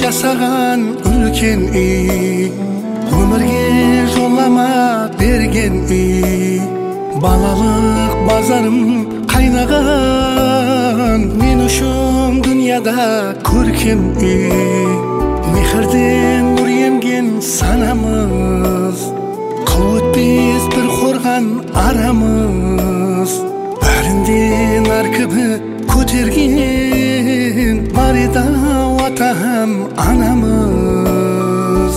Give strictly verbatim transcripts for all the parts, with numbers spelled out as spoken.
жасаған үлкен үй, өмірге жолама берген үй. Балалық базарым қайнаған, мен үшін дүнияда көркем үй. Мехірден нұр емген санамыз, қыл өтпес бір қорған арамыз. Бәрінден аркыбы көтерген барида атам анамыз.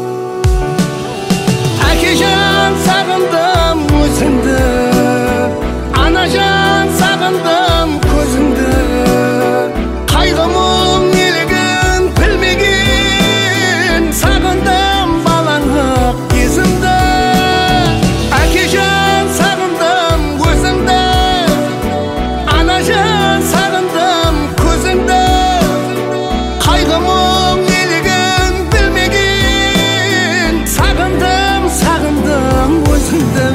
Әкежан сағындым өзіңді, анажан сағындым көзіңді. Қайғымың нелігін білмеген, сағындым балаңық кезімді. Әкежан сағындым өзіңді, анажан сағындым көзіңді. Қайғымың нелігін білмеген, сағындым, сағындым өзіңді.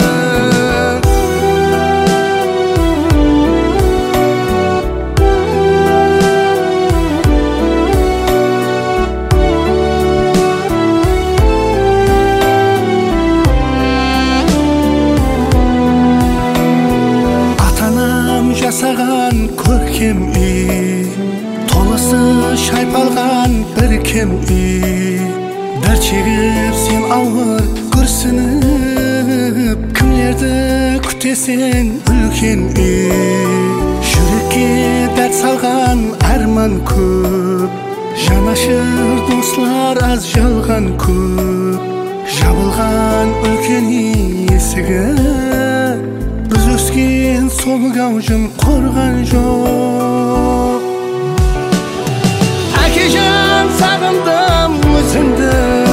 Жасаған көркем үй, толысы шайпалған бір кем үй. Дәрт шегіп сен ауыр күрсініп, кімлерді күтесің үлкен үй. Жүрекке дәрт салған арман көп, жанашыр достар аз жалған көп. Жабылған үлкен үй есігі, біз өскен сол гаужын қорған жоқ. Әкежан сағындым өзіңді,